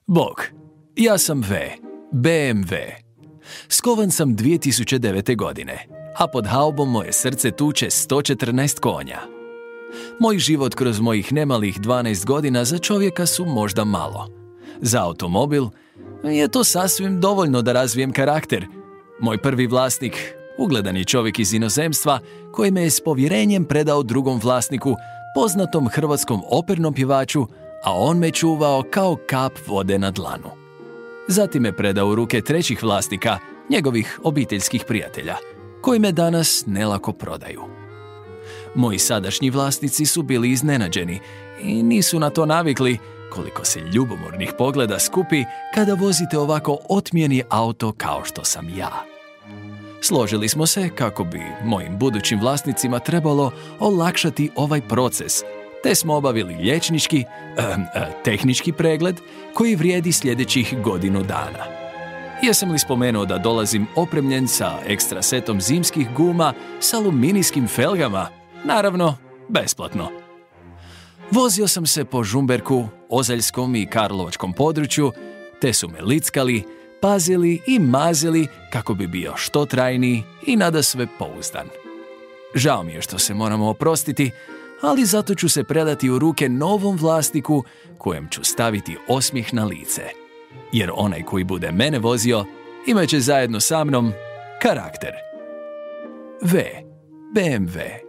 Bog, ja sam BMW. Skovan sam 2009. godine, a pod haubom moje srce tuče 114 konja. Moj život kroz mojih nemalih 12 godina za čovjeka su možda malo. Za automobil je to sasvim dovoljno da razvijem karakter. Moj prvi vlasnik, ugledan je čovjek iz inozemstva koji me je s povjerenjem predao drugom vlasniku, poznatom hrvatskom opernom pjevaču, a on me čuvao kao kap vode na dlanu. Zatim me predao u ruke trećih vlasnika, njegovih obiteljskih prijatelja, koji me danas nelako prodaju. Moji sadašnji vlasnici su bili iznenađeni i nisu na to navikli koliko se ljubomornih pogleda skupi kada vozite ovako otmjeni auto kao što sam ja. Složili smo se kako bi mojim budućim vlasnicima trebalo olakšati ovaj proces, te smo obavili tehnički pregled koji vrijedi sljedećih godinu dana. Jesam li spomenuo da dolazim opremljen sa ekstra setom zimskih guma s aluminijskim felgama? Naravno, besplatno. Vozio sam se po Žumberku, Ozaljskom i Karlovačkom području, te su me lickali, pazili i mazili kako bi bio što trajniji i nadasve pouzdan. Žao mi je što se moramo oprostiti, ali zato ću se predati u ruke novom vlasniku kojem ću staviti osmijeh na lice. Jer onaj koji bude mene vozio imat će zajedno sa mnom karakter. BMW